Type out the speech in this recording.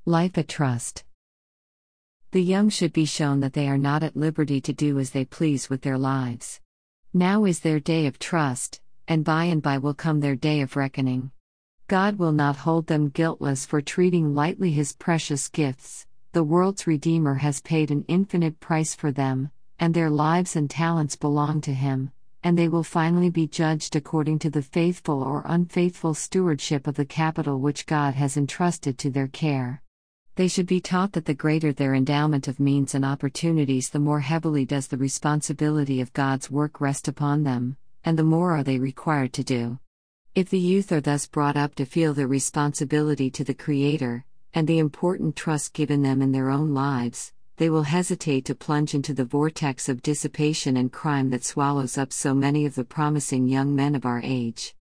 Life at Trust. The young should be shown that they are not at liberty to do as they please with their lives. Now is their day of trust, and by will come their day of reckoning. God will not hold them guiltless for treating lightly His precious gifts. The world's Redeemer has paid an infinite price for them, and their lives and talents belong to Him, and they will finally be judged according to the faithful or unfaithful stewardship of the capital which God has entrusted to their care. They should be taught that the greater their endowment of means and opportunities, the more heavily does the responsibility of God's work rest upon them, and the more are they required to do. If the youth are thus brought up to feel their responsibility to the Creator, and the important trust given them in their own lives, they will hesitate to plunge into the vortex of dissipation and crime that swallows up so many of the promising young men of our age.